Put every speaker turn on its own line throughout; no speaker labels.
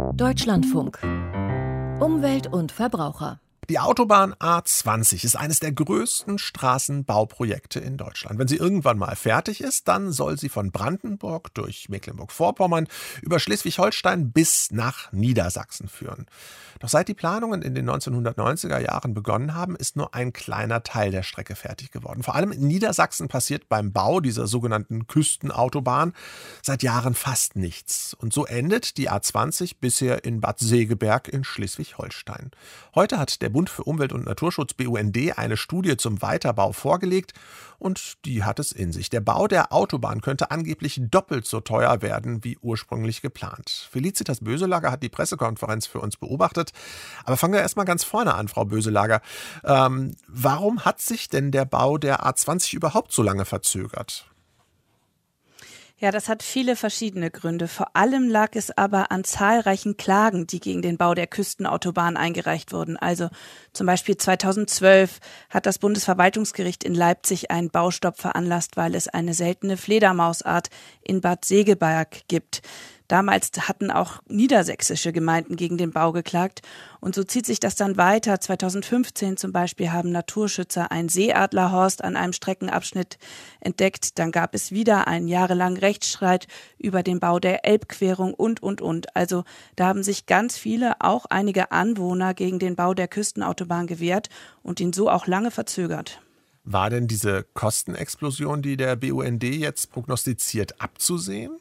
Deutschlandfunk. Umwelt und Verbraucher.
Die Autobahn A20 ist eines der größten Straßenbauprojekte in Deutschland. Wenn sie irgendwann mal fertig ist, dann soll sie von Brandenburg durch Mecklenburg-Vorpommern über Schleswig-Holstein bis nach Niedersachsen führen. Doch seit die Planungen in den 1990er Jahren begonnen haben, ist nur ein kleiner Teil der Strecke fertig geworden. Vor allem in Niedersachsen passiert beim Bau dieser sogenannten Küstenautobahn seit Jahren fast nichts. Und so endet die A20 bisher in Bad Segeberg in Schleswig-Holstein. Heute hat der Bund für Umwelt und Naturschutz BUND eine Studie zum Weiterbau vorgelegt und die hat es in sich. Der Bau der Autobahn könnte angeblich doppelt so teuer werden wie ursprünglich geplant. Felicitas Böselager hat die Pressekonferenz für uns beobachtet. Aber fangen wir erstmal ganz vorne an, Frau Böselager. Warum hat sich denn der Bau der A20 überhaupt so lange verzögert?
Ja, das hat viele verschiedene Gründe. Vor allem lag es aber an zahlreichen Klagen, die gegen den Bau der Küstenautobahn eingereicht wurden. Also zum Beispiel 2012 hat das Bundesverwaltungsgericht in Leipzig einen Baustopp veranlasst, weil es eine seltene Fledermausart in Bad Segeberg gibt. Damals hatten auch niedersächsische Gemeinden gegen den Bau geklagt. Und so zieht sich das dann weiter. 2015 zum Beispiel haben Naturschützer einen Seeadlerhorst an einem Streckenabschnitt entdeckt. Dann gab es wieder einen jahrelangen Rechtsstreit über den Bau der Elbquerung und. Also da haben sich ganz viele, auch einige Anwohner, gegen den Bau der Küstenautobahn gewehrt und ihn so auch lange verzögert.
War denn diese Kostenexplosion, die der BUND jetzt prognostiziert, abzusehen?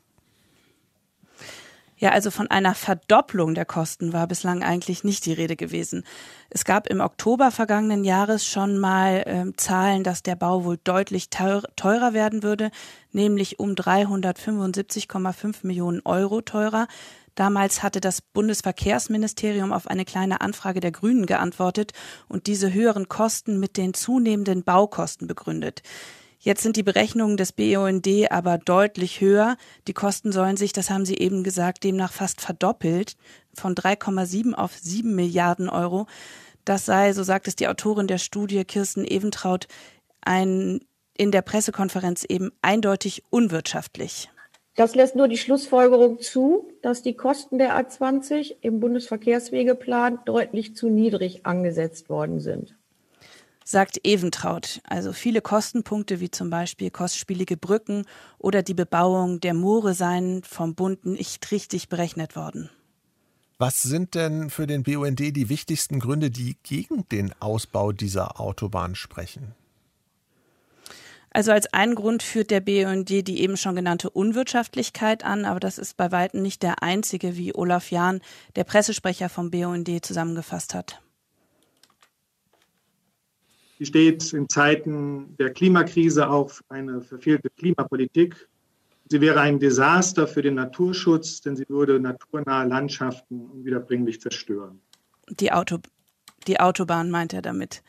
Ja, also von einer Verdopplung der Kosten war bislang eigentlich nicht die Rede gewesen. Es gab im Oktober vergangenen Jahres schon mal Zahlen, dass der Bau wohl deutlich teurer werden würde, nämlich um 375,5 Millionen Euro teurer. Damals hatte das Bundesverkehrsministerium auf eine kleine Anfrage der Grünen geantwortet und diese höheren Kosten mit den zunehmenden Baukosten begründet. Jetzt sind die Berechnungen des BUND aber deutlich höher. Die Kosten sollen sich, das haben Sie eben gesagt, demnach fast verdoppelt, von 3,7 auf 7 Milliarden Euro. Das sei, so sagt es die Autorin der Studie, Kirsten Eventraut, in der Pressekonferenz eben eindeutig unwirtschaftlich.
Das lässt nur die Schlussfolgerung zu, dass die Kosten der A20 im Bundesverkehrswegeplan deutlich zu niedrig angesetzt worden sind.
Sagt Eventraut. Also viele Kostenpunkte wie zum Beispiel kostspielige Brücken oder die Bebauung der Moore seien vom Bund nicht richtig berechnet worden.
Was sind denn für den BUND die wichtigsten Gründe, die gegen den Ausbau dieser Autobahn sprechen?
Also als einen Grund führt der BUND die eben schon genannte Unwirtschaftlichkeit an, aber das ist bei weitem nicht der einzige, wie Olaf Jahn, der Pressesprecher vom BUND, zusammengefasst hat.
Sie steht in Zeiten der Klimakrise auf eine verfehlte Klimapolitik. Sie wäre ein Desaster für den Naturschutz, denn sie würde naturnahe Landschaften unwiederbringlich zerstören.
Die Autobahn meint er damit.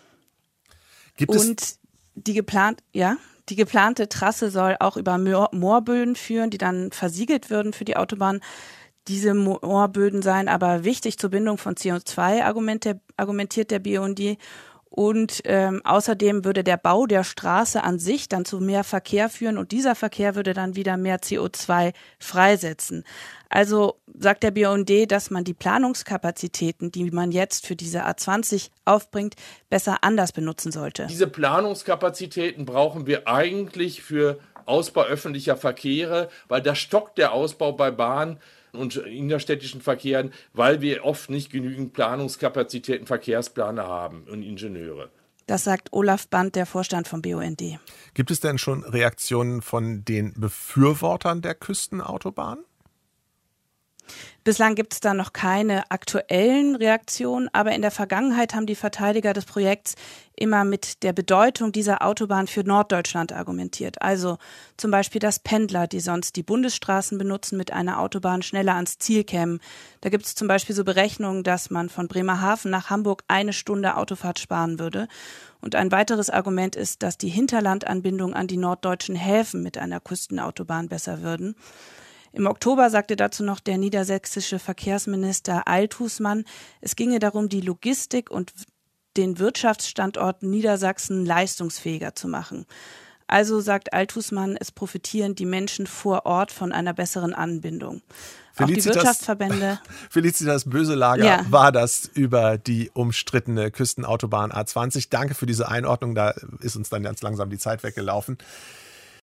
Und die geplante Trasse soll auch über Moorböden führen, die dann versiegelt würden für die Autobahn. Diese Moorböden seien aber wichtig zur Bindung von CO2, argumentiert der BUND. Und außerdem würde der Bau der Straße an sich dann zu mehr Verkehr führen und dieser Verkehr würde dann wieder mehr CO2 freisetzen. Also sagt der BUND, dass man die Planungskapazitäten, die man jetzt für diese A20 aufbringt, besser anders benutzen sollte.
Diese Planungskapazitäten brauchen wir eigentlich für Ausbau öffentlicher Verkehre, weil da stockt der Ausbau bei Bahn und innerstädtischen Verkehren, weil wir oft nicht genügend Planungskapazitäten, Verkehrsplaner haben und Ingenieure.
Das sagt Olaf Band, der Vorstand vom BUND.
Gibt es denn schon Reaktionen von den Befürwortern der Küstenautobahn?
Bislang gibt es da noch keine aktuellen Reaktionen, aber in der Vergangenheit haben die Verteidiger des Projekts immer mit der Bedeutung dieser Autobahn für Norddeutschland argumentiert. Also zum Beispiel, dass Pendler, die sonst die Bundesstraßen benutzen, mit einer Autobahn schneller ans Ziel kämen. Da gibt es zum Beispiel so Berechnungen, dass man von Bremerhaven nach Hamburg 1 Stunde Autofahrt sparen würde. Und ein weiteres Argument ist, dass die Hinterlandanbindung an die norddeutschen Häfen mit einer Küstenautobahn besser würden. Im Oktober sagte dazu noch der niedersächsische Verkehrsminister Althusmann, es ginge darum, die Logistik und den Wirtschaftsstandort Niedersachsen leistungsfähiger zu machen. Also sagt Althusmann, es profitieren die Menschen vor Ort von einer besseren Anbindung. auch die Wirtschaftsverbände.
Felicitas Böselager war das über die umstrittene Küstenautobahn A20. Danke für diese Einordnung, da ist uns dann ganz langsam die Zeit weggelaufen.